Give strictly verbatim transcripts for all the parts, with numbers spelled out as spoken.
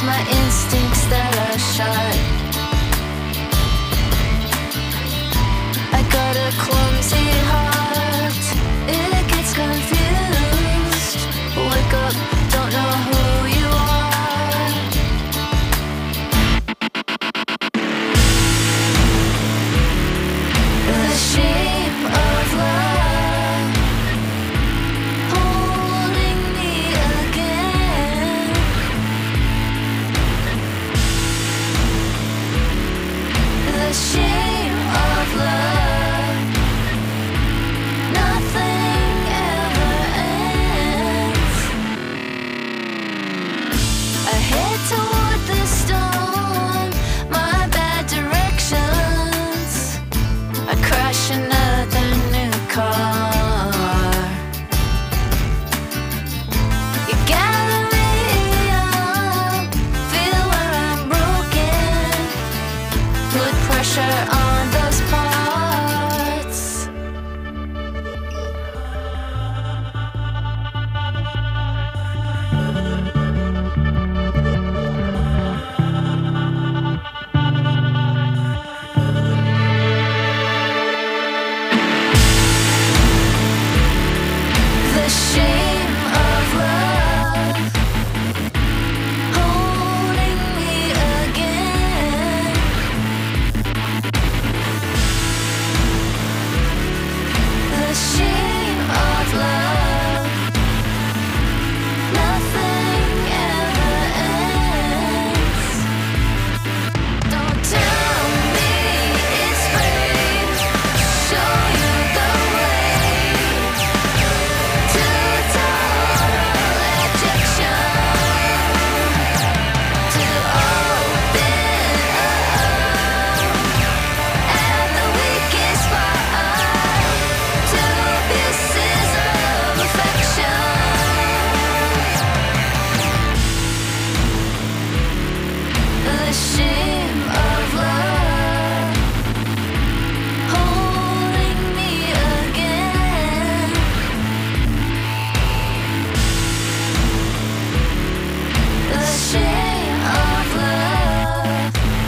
my instincts that are shot. I got a clumsy heart, it gets confused. Wake up, don't know who you are. The shame of love holding me again. The shame of love, nothing ever ends. I head toward the storm, my bad directions. I crash another new car. You gather me up, feel where I'm broken, put pressure on those parts. The shame of love holding me again. The shame of love, nothing ever ends. Don't tell me it's free, show you the way to total ejection, to open up at the weakest spot, to abuses of affection. The shame of love holding me again. The shame of love,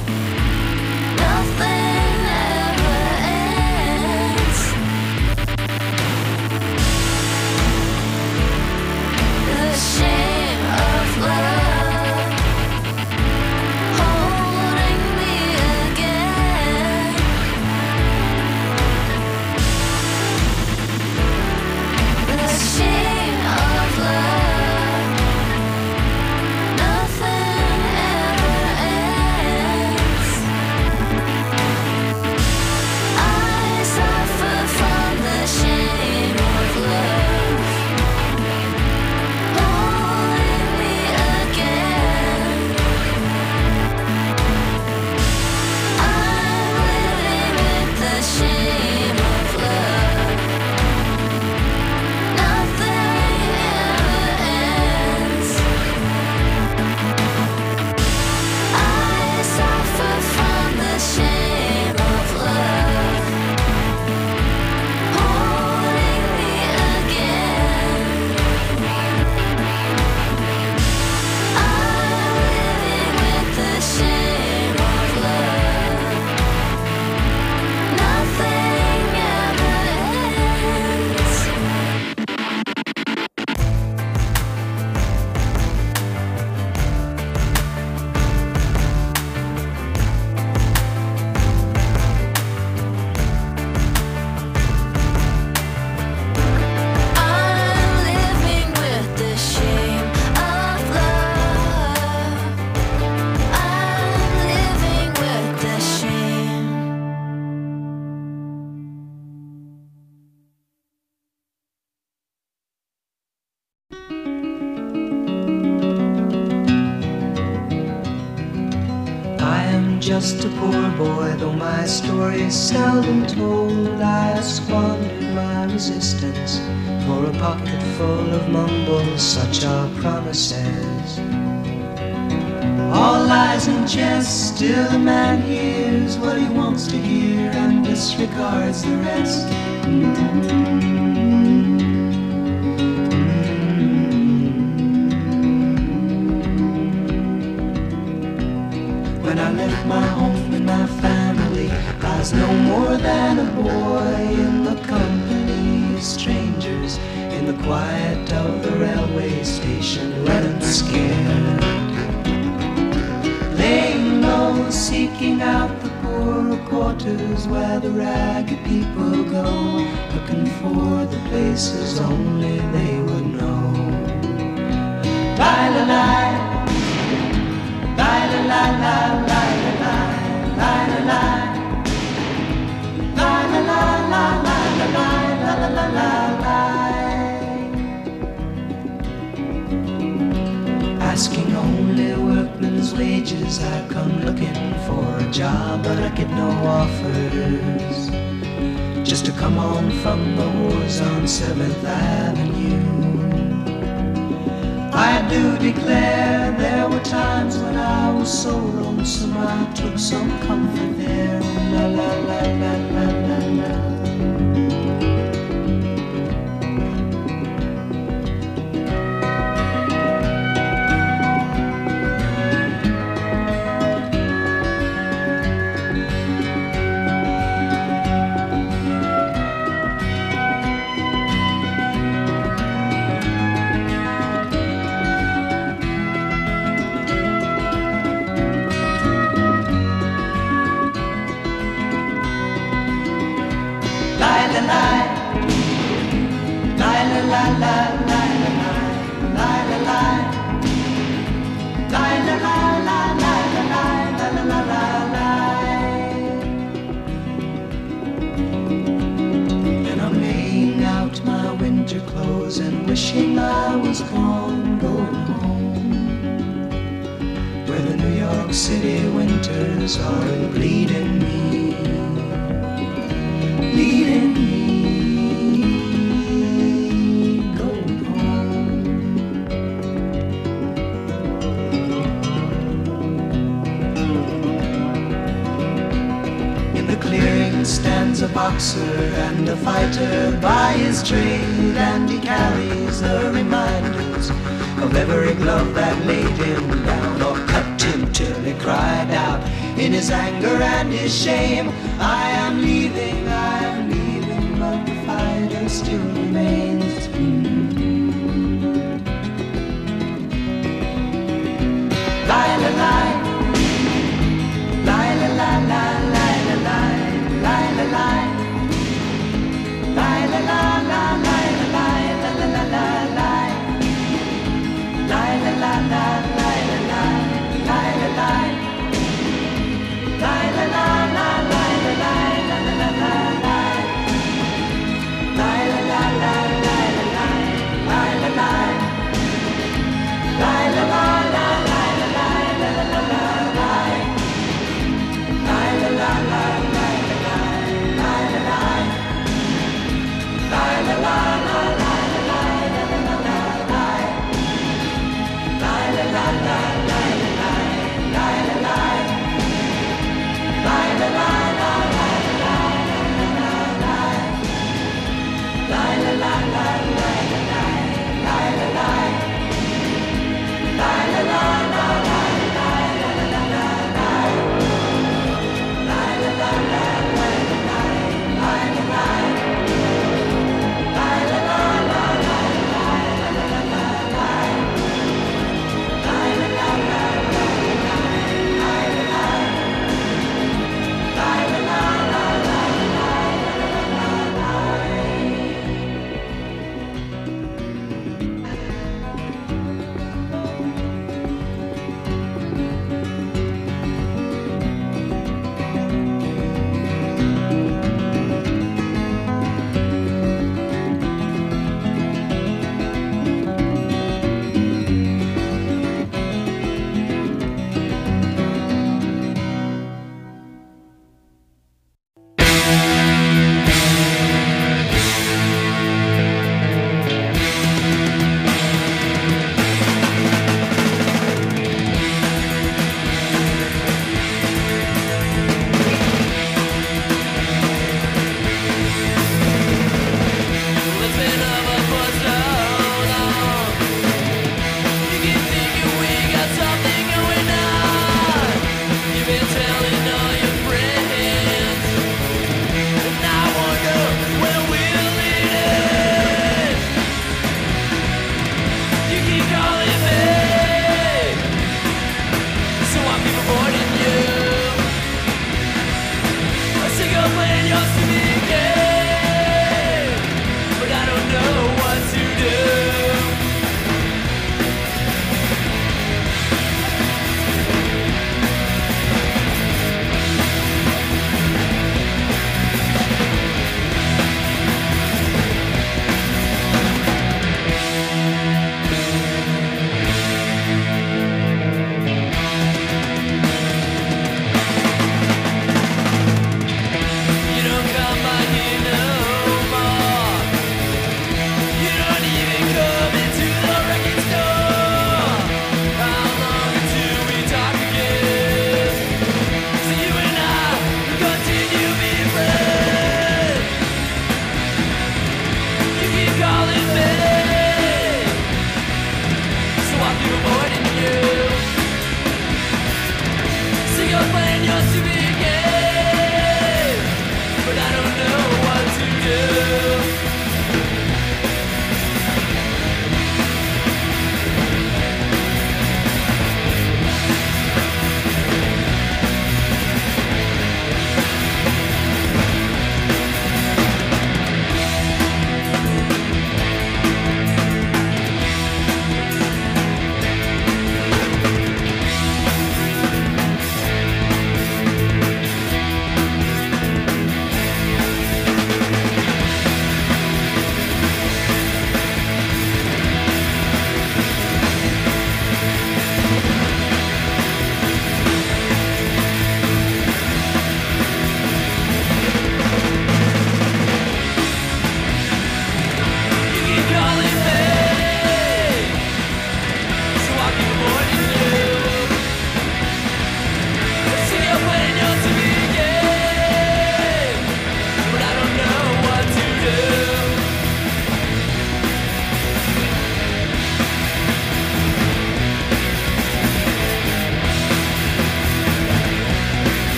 nothing ever ends. The shame of love holding me again. The shame of love, nothing ever ends. I suffer from the shame of love holding me again. I'm living with the shame of love, nothing ever ends. I suffer from the shame of love holding me again. I'm living with the shame of love, nothing ever ends. I'm living with the shame of love. I'm living with the shame. I am just a poor boy, though my story is seldom told. I have squandered my resistance for a pocket full of mumbles, such are promises. All lies and jest, still a man hears what he wants to hear and disregards the rest. quiet of the railway station, running scared. Laying low, seeking out the poorer quarters where the ragged people go, looking for the places only they would know. La la la, la la la la la la la la la, la la la la la la la la la la. Asking only workmen's wages, I come looking for a job, but I get no offers. Just to come on from the wars on seventh Avenue. I do declare there were times when I was so lonesome I took some comfort there. La la la la la la la. And wishing I was gone, going home, where the New York City winters are bleeding me, bleeding me, going home. In the clearing stands a boxer and a fighter by his trade, and he carries the reminders of every glove that laid him down or cut him till he cried out in his anger and his shame, I am leaving, I am leaving, but the fighter still remains. Mm-hmm. Lie, la, lie, lie, la, la, la, lie, la, lie, lie, la, lie, lie, la, la, la, lie, la, lie, la, la, la, la, lie, lie, la, la, la, lie, la, lie, lie, la, lie, lie, la, la, la, lie, la, lie, la, la, la, la, lie, lie, la, la, la.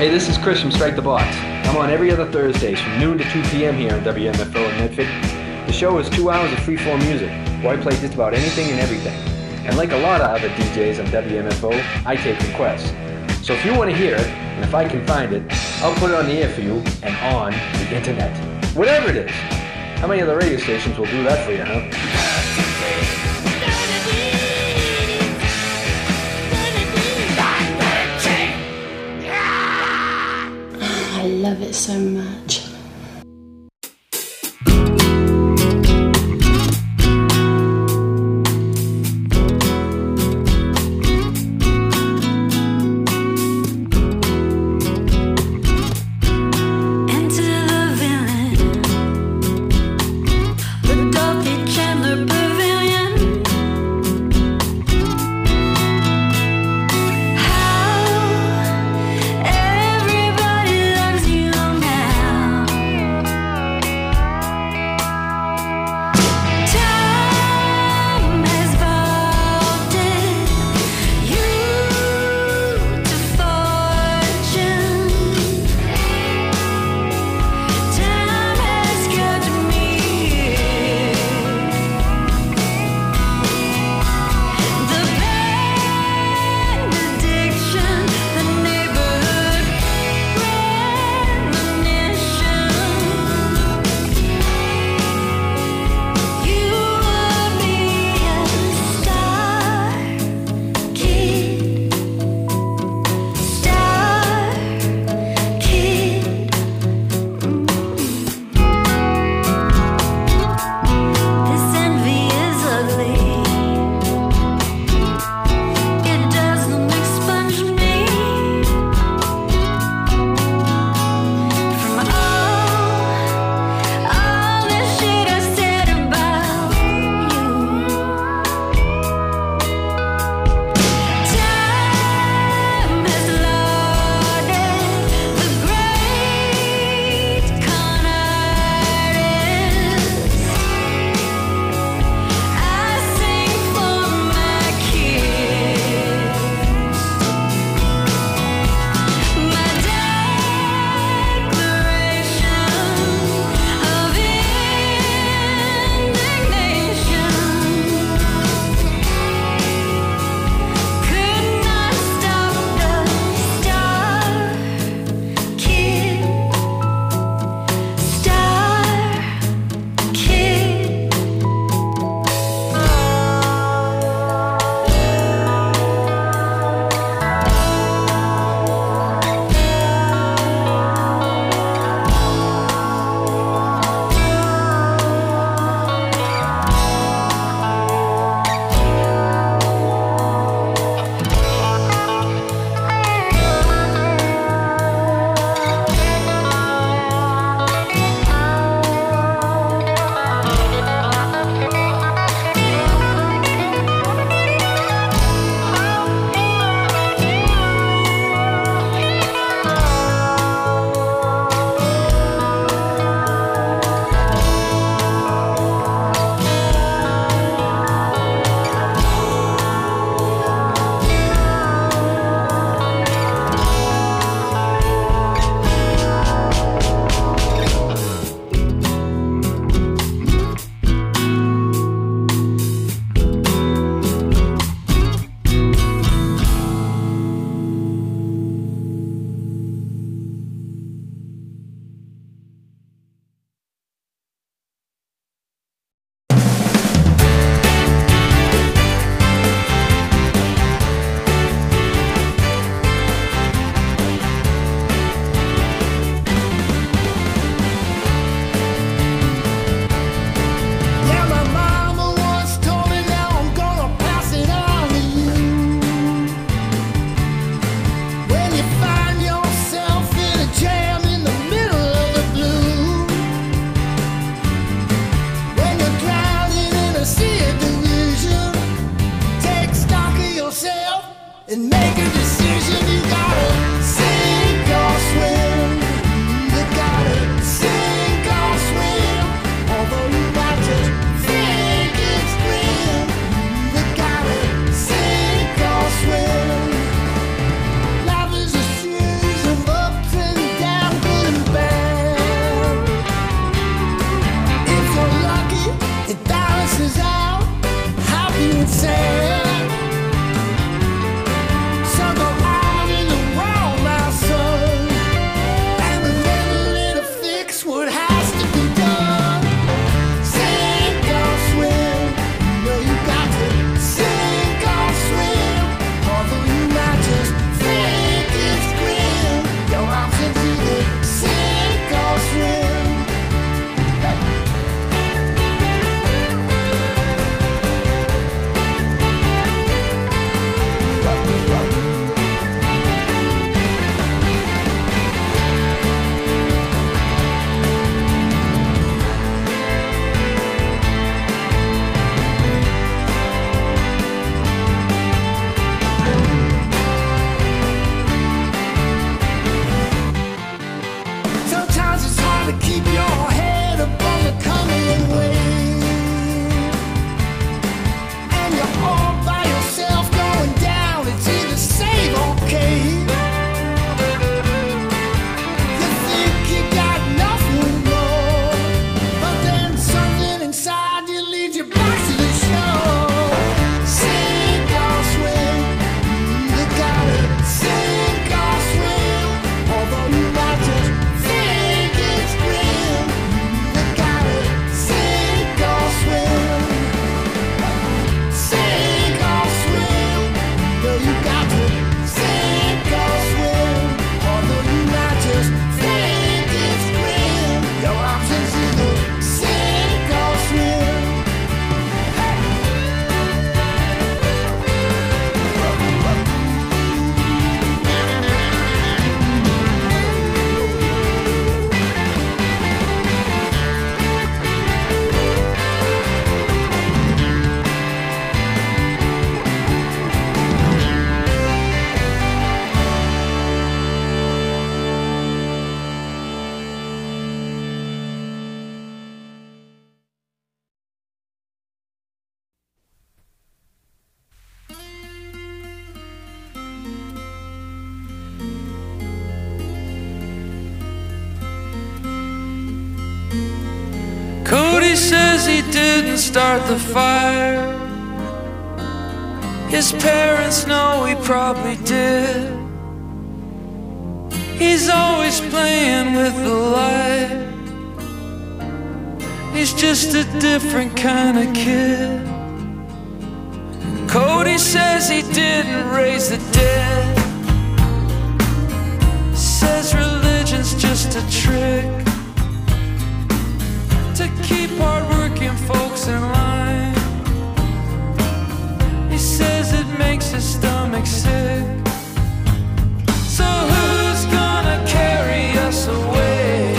Hey, this is Chris from Strike the Box. I'm on every other Thursdays from noon to two p.m. here on W M F O in Medford. The show is two hours of free-form music, where I play just about anything and everything. And like a lot of other D Js on W M F O, I take requests. So if you want to hear it, and if I can find it, I'll put it on the air for you and on the internet. Whatever it is. How many other radio stations will do that for you, huh? I love it so much. Everybody loves you now. he didn't start the fire. His parents know he probably did. He's always playing with the light. He's just a different kind of kid. Cody says he didn't raise the dead. Says religion's just a trick to keep hard-working folks in line. He says it makes his stomach sick. So who's gonna carry us away?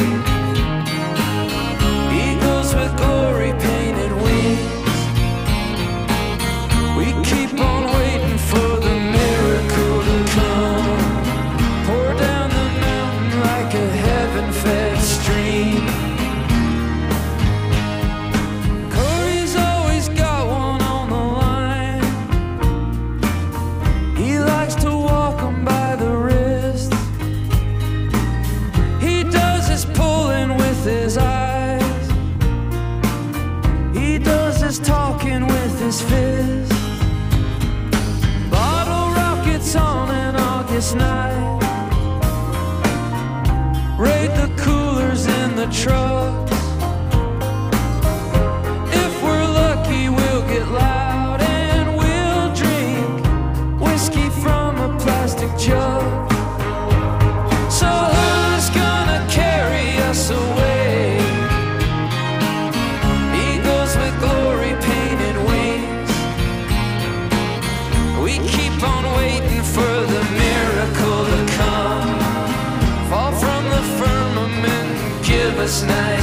Eagles with glory painted wings. We keep on waiting for the miracle to come. Pour down the mountain like a heaven-fed stream. Cody's always got one on the line. He likes to walk 'em by the wrist. He does his pulling with his eyes. He does his talking with his fist. Bottle rockets on an August night. Raid the coolers in the trucks. If we're lucky, we'll get loud and we'll drink whiskey from a plastic jug. So who's gonna carry us away? Eagles with glory painted wings. We keep on waiting for the miracle to come. Fall from the firmament and give us night.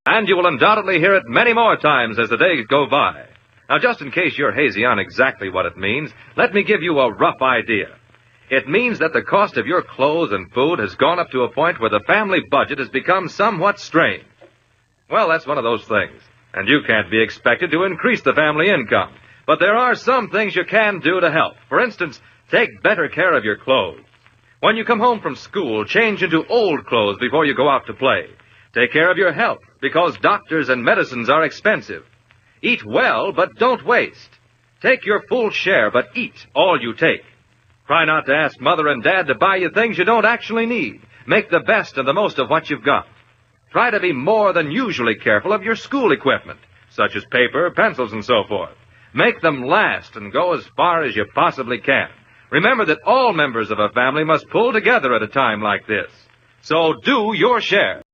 And you will undoubtedly hear it many more times as the days go by. Now, just in case you're hazy on exactly what it means, let me give you a rough idea. It means that the cost of your clothes and food has gone up to a point where the family budget has become somewhat strained. Well, that's one of those things, and you can't be expected to increase the family income. But there are some things you can do to help. For instance, take better care of your clothes. When you come home from school, change into old clothes before you go out to play. Take care of your health, because doctors and medicines are expensive. Eat well, but don't waste. Take your full share, but eat all you take. Try not to ask Mother and Dad to buy you things you don't actually need. Make the best and the most of what you've got. Try to be more than usually careful of your school equipment, such as paper, pencils, and so forth. Make them last and go as far as you possibly can. Remember that all members of a family must pull together at a time like this. So do your share.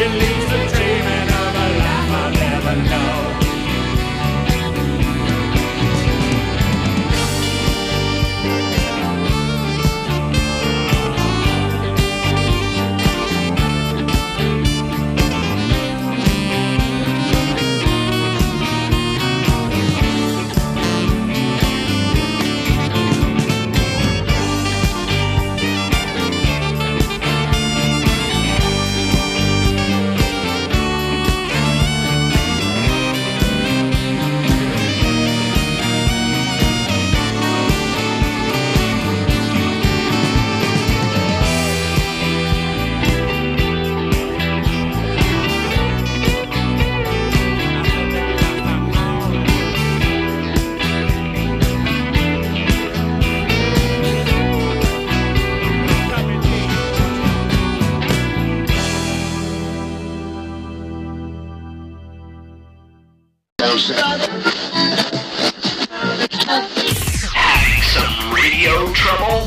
She leaves the dreaming of a life I'll never know. Having some radio trouble?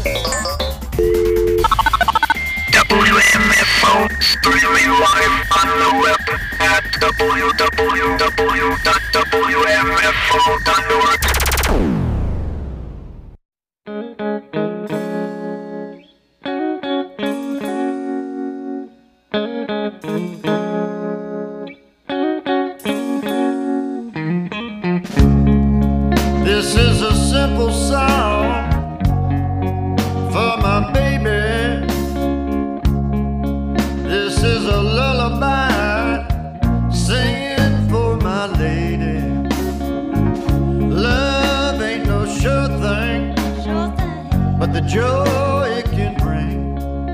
W M F O streaming live on the web at w w w dot w m f o dot org. This is a simple song for my baby. This is a lullaby singing for my lady. Love ain't no sure thing, but the joy it can bring.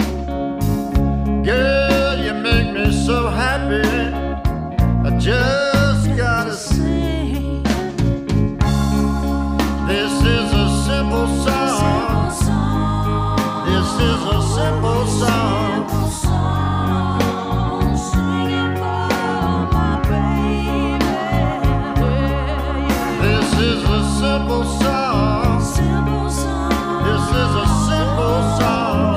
Girl, you make me so happy, I just gotta sing. This is a simple song. This is a simple song. This is a simple song. This is a simple song.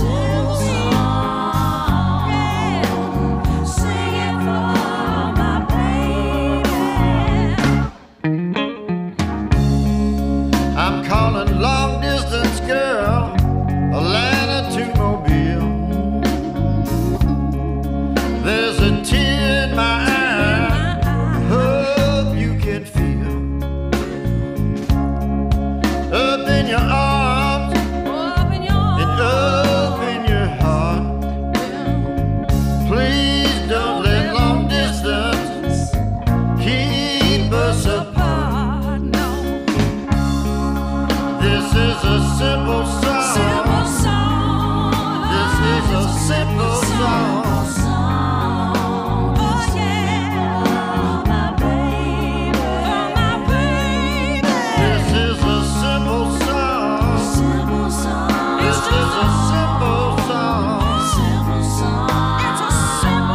I'm calling long distance girl, Atlanta to Mobile. There's a tear in my eye, hope you can feel. Up in your arms, and up in your heart. Please don't let long distance keep us apart. This is a simple song. This is a simple song. This is a simple song. This is a simple song.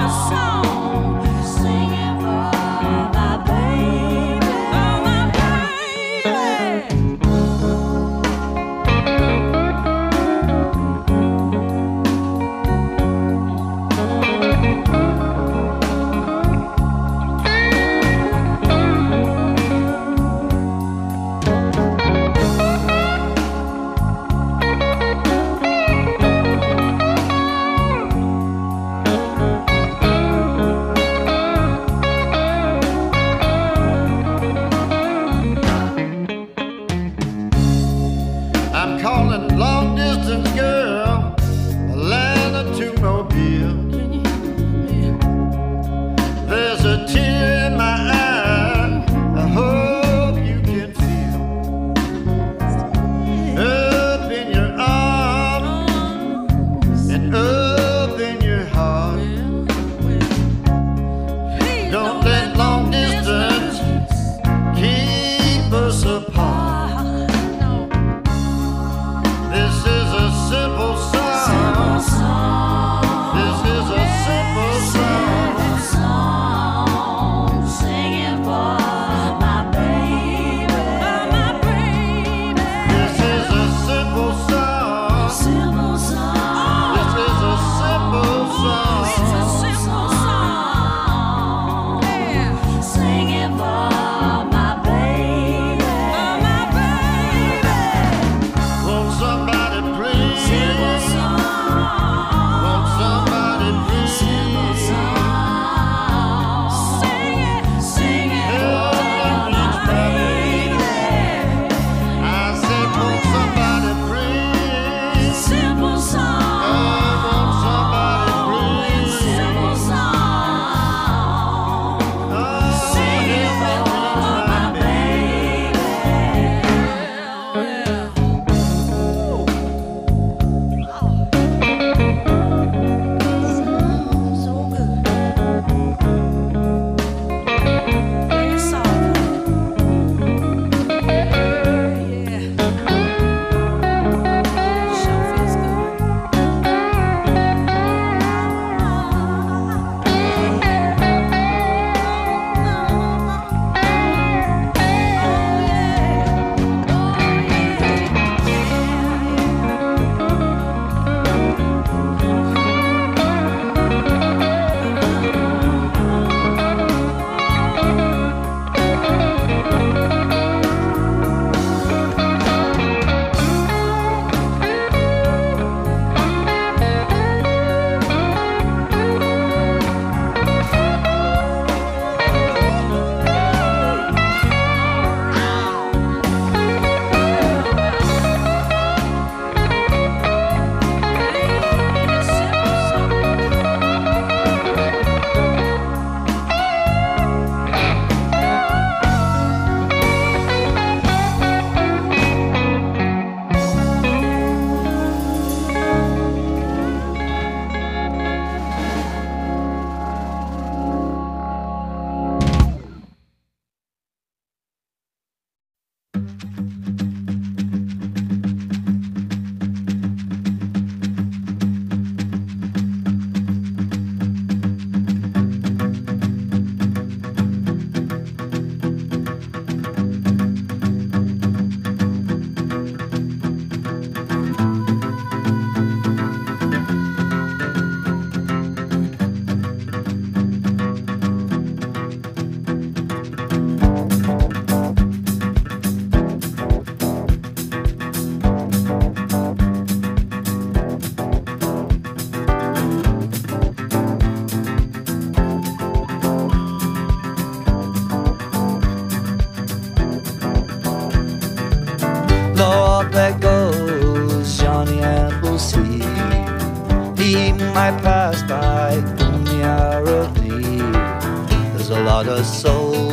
I pass by in the hour of need, there's a lot of soul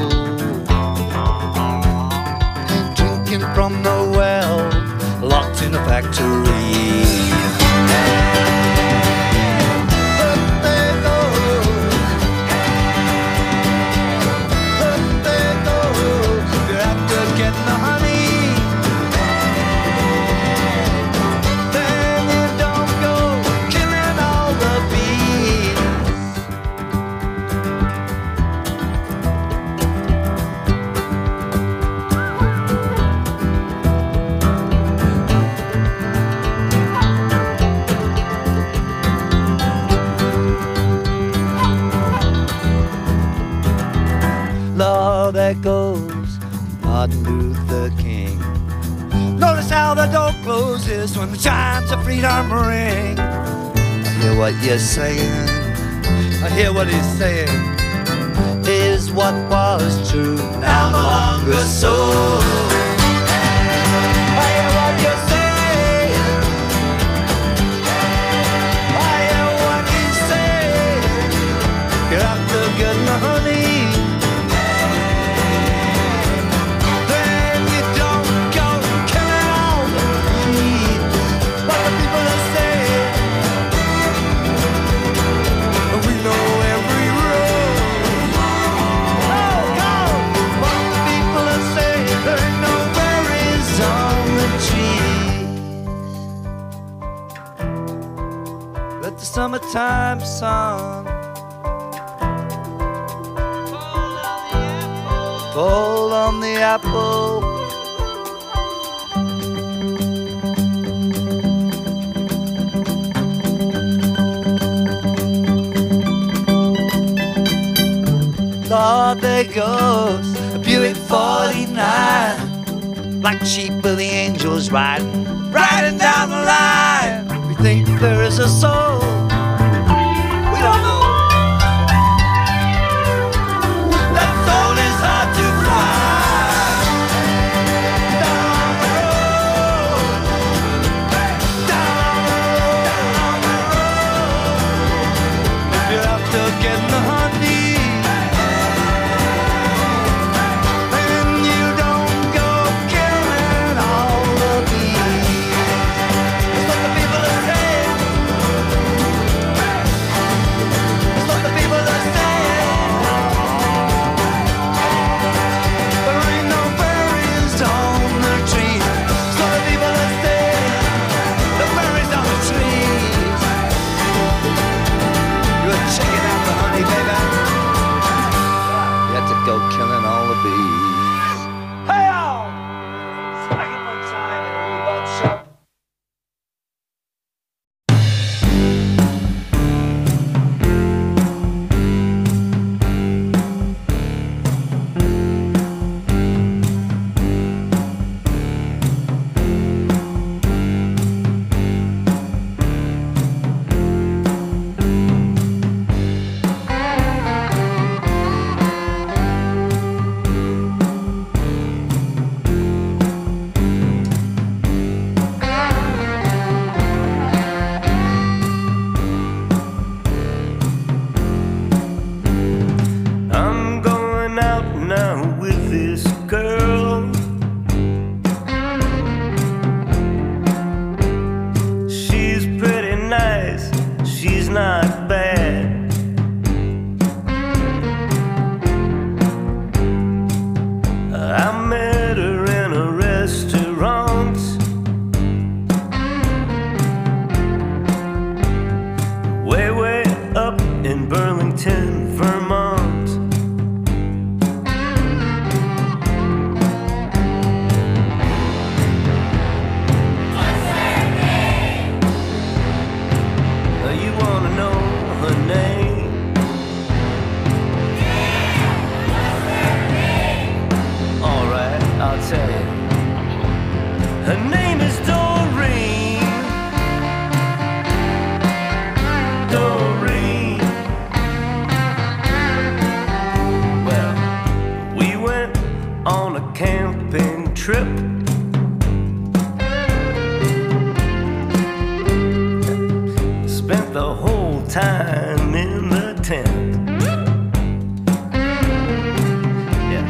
drinking from the well, locked in a factory. There goes Martin Luther King. Notice how the door closes when the chimes of freedom ring. I hear what you're saying, I hear what he's saying. Is what was true now no longer so. I hear what you're saying, I hear what he's saying. You're after good money, summertime sun fall on the apple. Lord, there goes a Buick forty-nine, black sheep with the angels riding, riding down the line. We think there is a soul, we don't know. That soul is hard to find. Down the road, down the road, if you're after getting the honey, then you don't go killing all the bees. That's what the people are saying. That's what the people are saying. There ain't no berries on the tree. That's what the people are saying. The berries on the trees. You're checking out the honey, baby. You had to go killing all the bees. Hey, y'all! Second one time and we both shut. I'm going out now with this girl. She's pretty nice, she's not bad. I met her in a restaurant. Way, way up in Burlington, Vermont. Uh, You wanna know her name? Alright, I'll tell you. Her name is Doreen. Doreen. Well, we went on a camping trip. Spent the whole tenth. Yeah.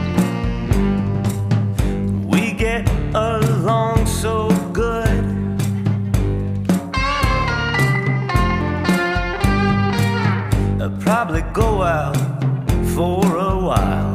We get along so good. I'll probably go out for a while.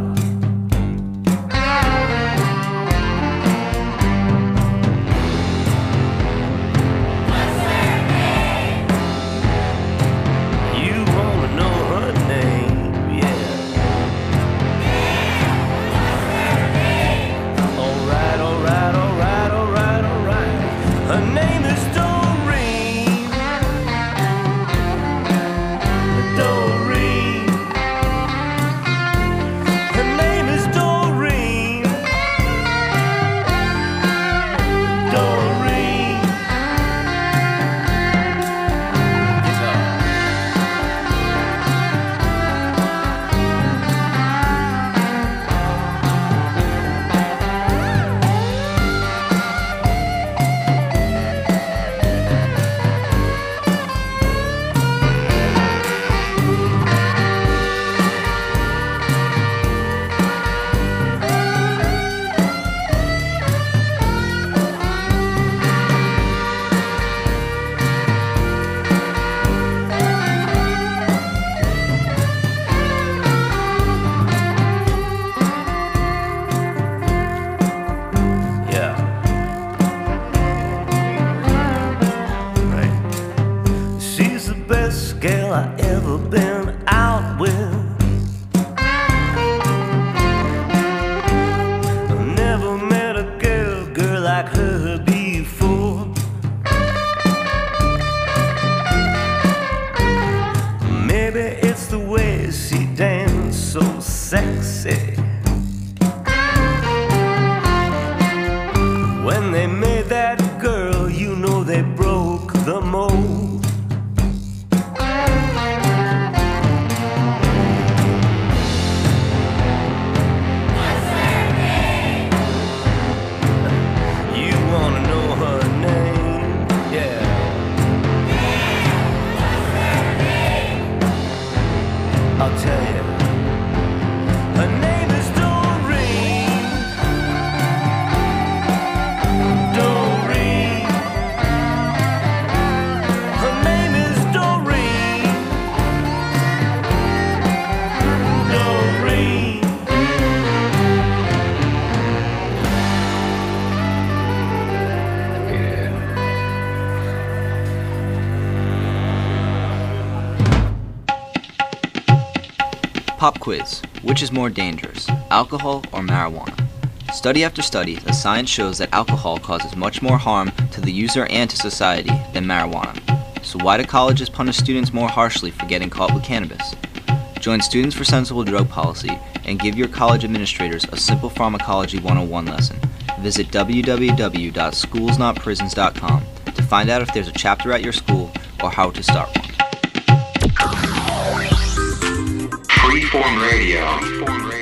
Girl I ever been out with. I never met a girl, girl like her before. Maybe it's the way she danced so sexy. When they made that girl, you know they broke the mold. I'll tell you, her name is Doreen. Doreen. Her name is Doreen. Doreen. Pop quiz. Which is more dangerous, alcohol or marijuana? Study after study, the science shows that alcohol causes much more harm to the user and to society than marijuana. So why do colleges punish students more harshly for getting caught with cannabis? Join Students for Sensible Drug Policy and give your college administrators a simple pharmacology one oh one lesson. Visit w w w dot schools not prisons dot com to find out if there's a chapter at your school or how to start one. Freeform Radio. Freeform Radio.